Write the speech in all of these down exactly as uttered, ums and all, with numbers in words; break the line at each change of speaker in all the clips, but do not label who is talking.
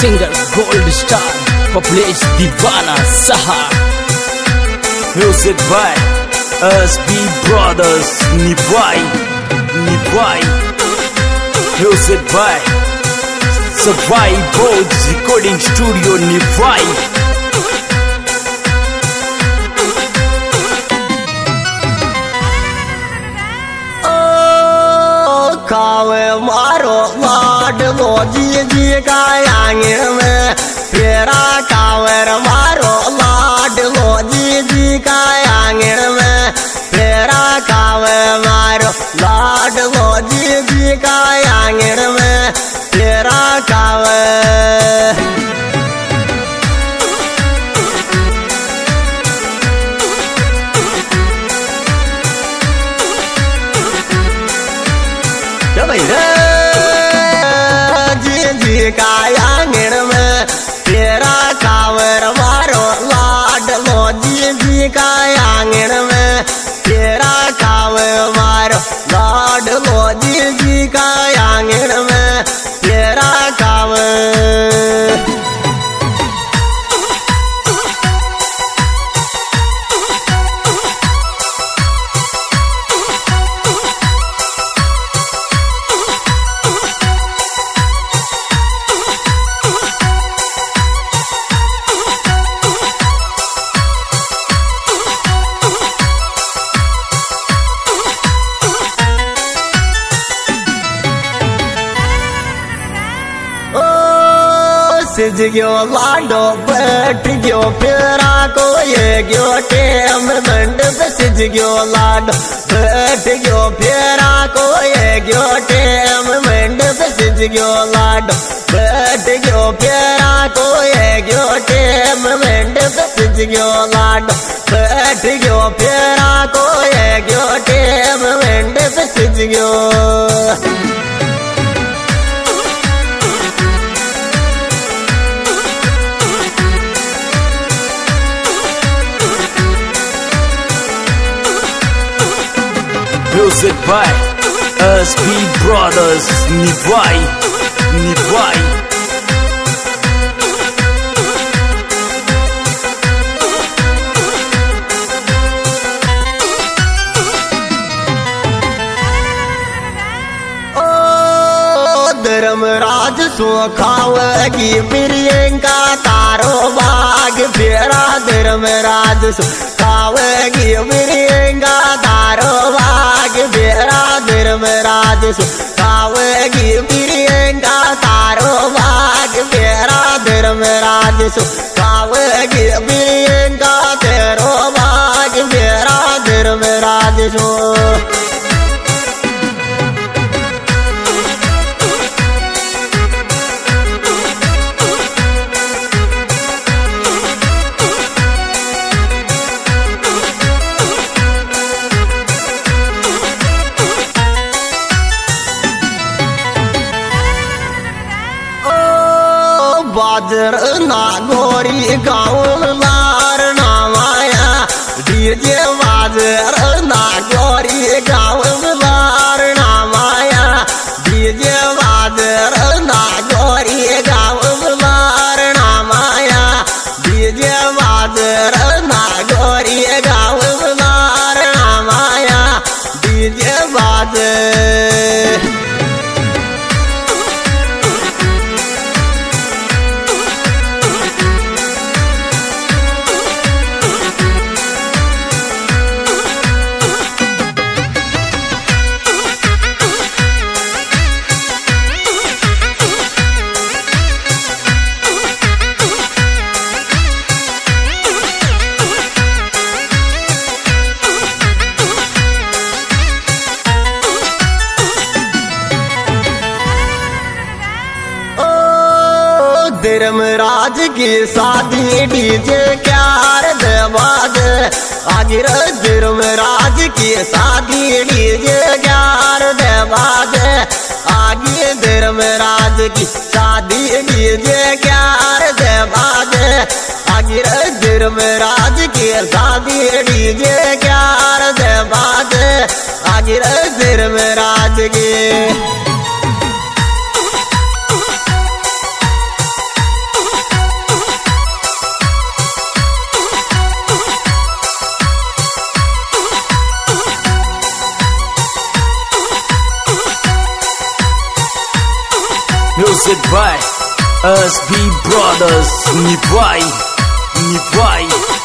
singer Gold Star Publish Divana Saha. Music by S B Brothers Nivai Nivai. Music by Savai Bones Recording Studio Nivai.
खावे मारो लाडलो जी जी का आंगन में फेरा कावर मारो लाडलो जी जी का आंगन में फेरा कावे मारो लाडलो जी जी का आंगन में फेरा कावे जी जी का आंगन में तेरा कावर मारो लाडलो जी जी का आंगन में तेरा कावर मारो लाडलो जी जी का आंगन में तेरा कावर सिज गयो लाडो बैठ गयो फेरा को ये गयो टेम मंडप सिज गयो लाडो बैठ गयो फेरा को ये गयो टेम मंडप सिज गयो लाडो बैठ गयो फेरा को ये गयो टेम मंडप सिज गयो लाडो बैठ गयो फेरा को ये गयो टेम मंडप सिज गयो
Music by S B Brothers Nivai Nivai.
Dharmraj सो खावेगी प्रियंका तारो बाग फेरा धर्मराज सो खावेगी प्रियंका तारो बाग फेरा धर्मराज सो खावेगी प्रियंका तारो बाग फेरा धर्मराज सो खावेगी प्रियंका तेरो बाग फेरा धर्मराज सो बाजर ना गोरी गाँव लार ना माया डीजे बाजर ना गोरी गाँव लार ना माया डीजे बाजर ना गोरी गाँव लार ना माया डीजे बाजर ना गोरी गाँव लार ना माया डीजे बाजर धर्मराज की शादी डीजे क्यार देवाद आगिर धर्मराज की शादी डीजे क्यार देवाद आगे धर्मराज की शादी डीजे क्यार देवाद आगिर धर्मराज की शादी डीजे क्यार देवाद आगिर धर्मराज की
Music by S B Brothers. Nivai, Nivai.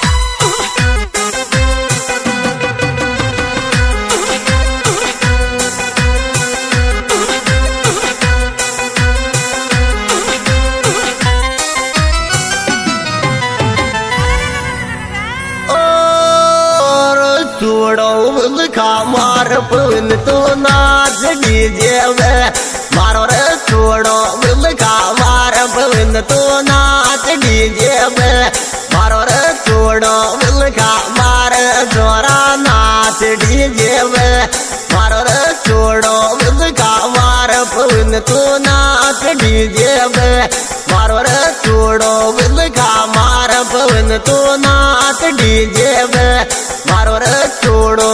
मार पवन तो नाच डीजे में मारो रे छोड़ो मिल का मार पवन तो नाच डीजे में मारो रे छोड़ो मिल का मार जोरा नाच डीजे में मारो रे छोड़ो मिल का मार पवन तो नाच डीजे में मारो रे छोड़ो मिल का मार पवन तो नाच डीजे में मारो रे छोड़ो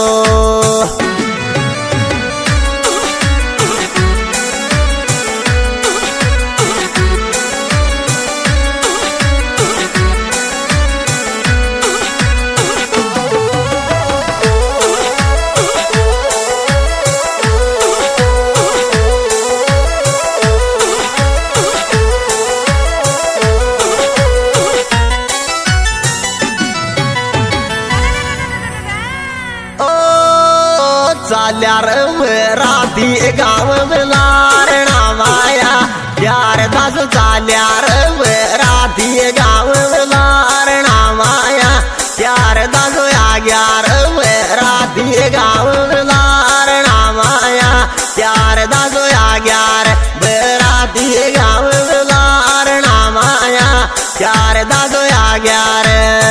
चाल्यार राती गाव लारणा माया यार दास चाल्यार राती गाव लारणा माया यार दास यार राती गाव लारणा माया यार दास यार राती गाव लारणा माया यार दास यार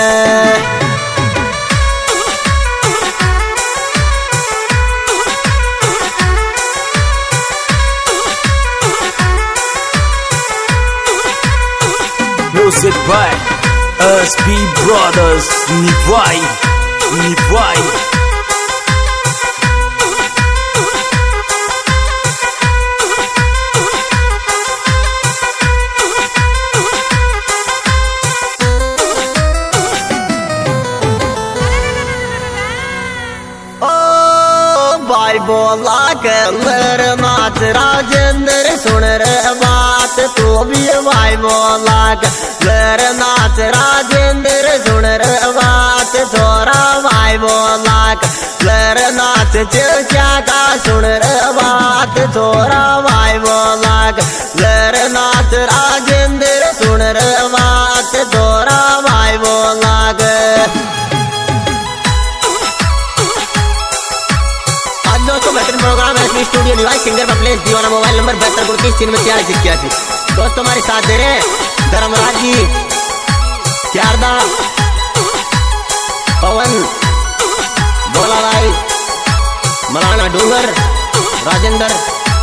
Music by S B Brothers. Nivai, Nivai.
भाई बोला कलर नाच राजेंद्र सुन रे बात तू भी भाई बोला कलर नाच राजेंद्र सुन रे बात छोरा भाई बोला कलर नाच चिड़चा का सुन रे बात छोरा भाई बोला कलर नाच राजेंद्र सुन रे बात छोरा भाई बोला दोस्तों बेहतरीन प्रोग्राम है इसमें स्टूडियो निवाई सिंगर का प्लेस दीवाना मोबाइल नंबर बहत्तर उनतीस तीन में छियालीस इक्यासी। दोस्तों हमारे साथ दे रहे धर्मराज जी, शारदा, पवन, भोला भाई, मलाना डूंगर, राजेंद्र।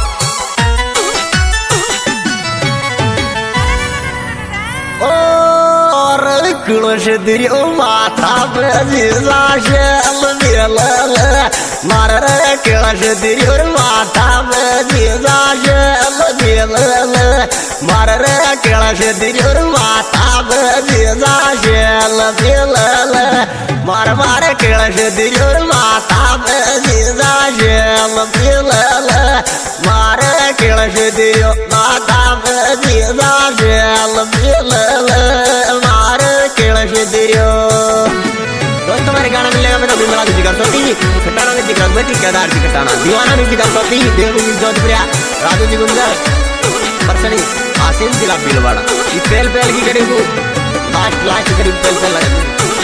कलश दियो माथा पे जीजा शेल मिलल मार रे कलश दियो माथा पे जीजा शेल मिलल मार रे कलश दियो माथा पे जीजा शेल मिलल मार मार कलश दियो माथा पे जीजा शेल मिलल मार कलश दियो माथा पे जीजा शेल मिलल मार कलश दियो। दोस्तों हमारे गाना मिलेगा मैं तो बिमला जी कर सोती खटाना में जिक्र बेटी केदार जी खटाना दीवाना में जिक्र सोती देव जी जोधपुरिया राजू जी गुंजर परसनी आसिम जिला भीलवाड़ा ये पेल पेल की करीब लास्ट लास्ट करीब पेल पेल लगा